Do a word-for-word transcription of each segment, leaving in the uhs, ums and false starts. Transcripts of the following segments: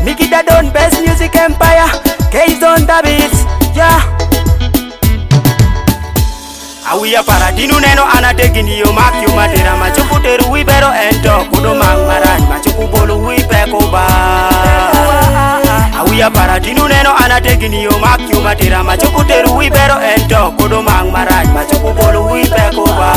Mickey the Don, best music empire. Case on the beats, yeah. Awia paradinu neno anategini yo makyo matera machuku teru wibero ento kudo mang marani machuku bolu wipeko ba. Awia paradinu neno anategini yo makyo matera machuku teru wibero ento kudo mang marani machuku bolu wipeko ba.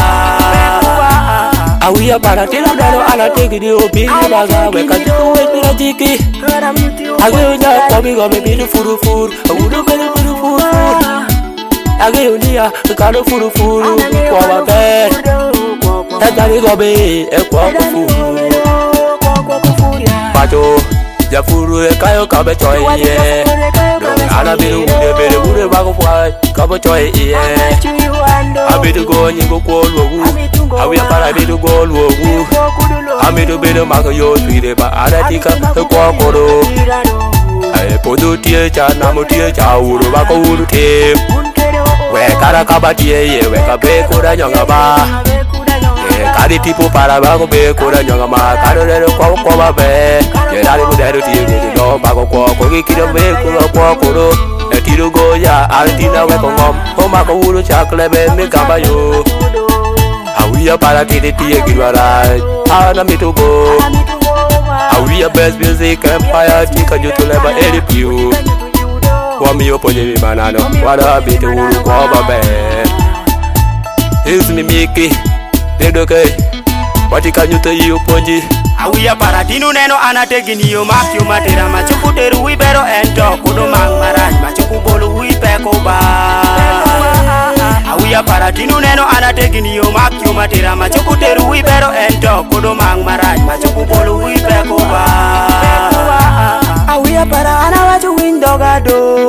Awia paradinu neno anategini yo bigi baga weka jitu wepira jiki. Awe nya komi gome bidu furu furu awudu bidu bidu furu furu. Age unia kalo furu furu kwa wabe Etani gobe e kwa kufuru Pato ja furu e kayo kabe choy ye Ana biru ude biru ude bago fwai kabe choy ye Abidu go nyingo kwa luogu Awia para bidu go luogu Amidu bidu mako yo tuire ba anatika e kwa koro Ae podo tie cha namo tie cha uru bako uru tim Wekara kabatie ye weka bekura nyonga ba Ye kari tipo para bako bekura nyonga ma Karo lero kwa kwa ba be Ye dali mudero tiye nidi do bako kwa Kogi kiro bekura kwa kuro E tiro goya altina weko ngom Oma ko uru chaklebe mikamba yo Awia para tiri tiye girwara Hana mitugo Awia best music empire Tika jutuleba elipiu Wami yo ponye mi manano Wada biti uru kwa babe Hills mi miki Dedoke Watika nyuta iyo ponji Awia paradinu neno anategini yo makyo matera machuku teru wibero ento kudo mang marani machuku bolu wipeko ba. Awia paradinu neno anategini yo makyo matera machuku teru wibero ento kudo mang marani machuku bolu wipeko ba. Awia para ana wachu windoga do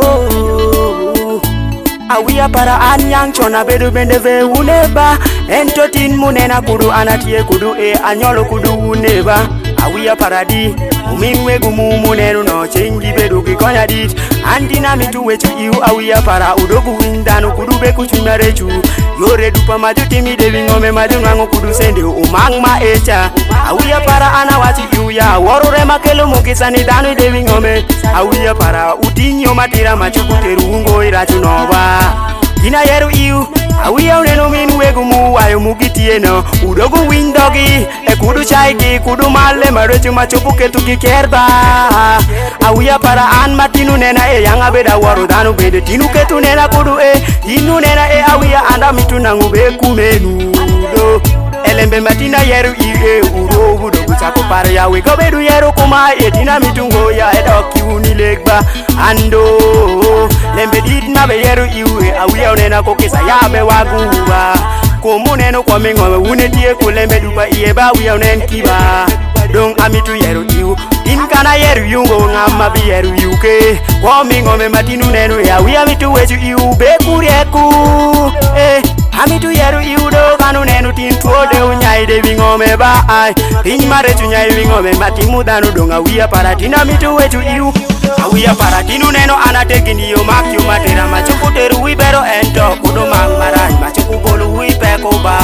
Awia para anyang chona bedu bendeve uneba Ento tin munena kudu anatie kudu e anyolo kudu uneba Awia paradi umingwe gumu munenu no chengi bedu kikonya dit Andina mitu wechu iu awia para udogu windanu kudu beku chumarechu Yore dupa maju timi devi ngome maju ngango kudu sende umangma echa Awia para ana wachi iu ya warore makelo mokisani danu devi ngome Awia para utinyo matira machuku terungo irachu nova Ina yeru iu Awia uneno minu wegu muwayo mugitie no Udogu windogi E kudu chaiki kudu male marechu machupu ketu kikerba Awia para an matinu nena e Yang abeda waru danu bede tinu ketu nena kudu e Tinu nena e awia anda mitu nangu beku menu do Elembe matina yeru iu e uro udo Kuchako para ya wego bedu yeru kuma e Tina mitungo ya edoki unilegba Ando Lembe didi na be yeru iu e Awia unena kokesa ya be waguwa Komu neno kwa mingome unetie kulembe dupa ieba Awia unen kiba Dong amitu yeru iu Inkana yeru yungo ngama bi yeru yuke Kwa mingome matinu nenu ya Awia mitu wechu iu bekurieku Eh Amitu yeru iu do kanu nenu tintuode unyai de vingome ba ai Tingi marechu nyai vingome matimu danu dong Awia paratina mitu wechu iu Awia paradinu neno anategini yo makyo matera machuku teru wibero ento kudo mang marani machuku bolu wipeko ba.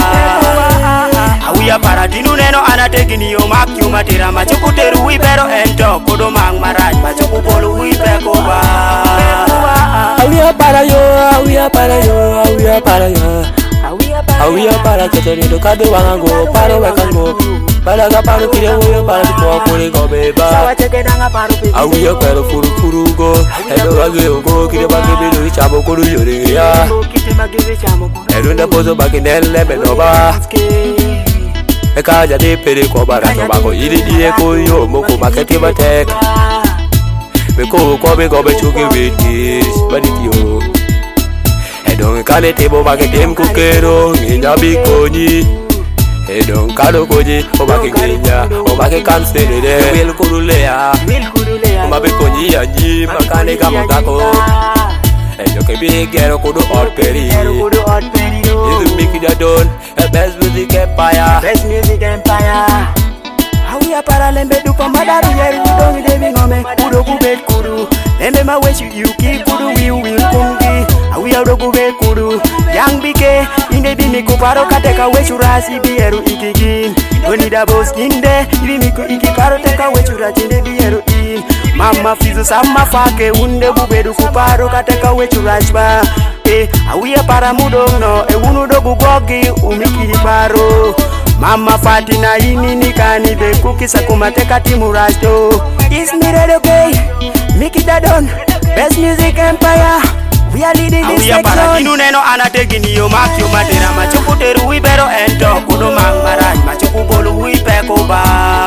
Awia paradinu neno anategini yo makyo matera machuku teru wibero ento kudo mang marani machuku bolu wipeko ba. Awia para yo, awia para yo, awia para yo Awia para ketoni do kado wangango paro wekango Para kaparo kire woyo para tipo kore go beba Awia pero furu furu go Edo wage go kire bagi bidu chamo kuru yori ya Edo nda bozo bagi nelle benoba Eka jadi pere ko bara to bako iri dire ko yo moko maketi batek Beko ko be go be chugi witi baditio Edong kane tebo bagi dem kukero nginya bikonyi Edong kado koji obake nginya obake kansere de wil kurulea Oma bikonyi anyi makane kamotako Edo kebi gero kudu orperi Izu Mickey the Don best music empire Best music empire Awia para lembe dupa madaru yeru udongi devi ngome Udo kubet kudu Lembe mawechu yuki kudu wiu wiu kungi Awia udo kubet kudu Yang bike inde bimi kuparo kateka wechu rasi bieru ikigin Doni da boss kinde Ibi miku iki paro teka wechu rachinde bieru in Mama fizo sama fake unde bubedu kuparo kateka wechu rajba. Eh, awiya para mudong no, e unudo bugogi umiki paro. Mama fatina ini nikani be kukisa kumateka timu rasto. Is me red okay, Mickey Dadon, best music empire. We are leading this section. Awiya para dinu neno anategini yo makyo matera machuku teru wibero ento kudo mang maraj machuku bolu wipeko ba.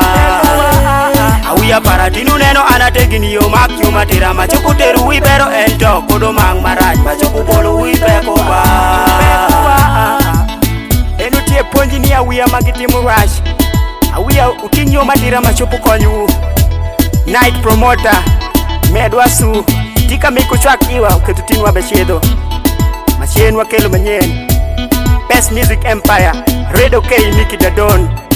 Awiya para dinu neno anategini yo makyo matera machuku teru wibero ento kudo mang maraj machuku bolu wipeko ba. Enu tie ponji ni awiya magitimu rush. Awiya ukinyo matera machuku konyu. Night promoter Medwasu tika miko track iwa uketutinwa beshedo Machien wakelo manyen Best Music Empire Red OK Mickey Dadon.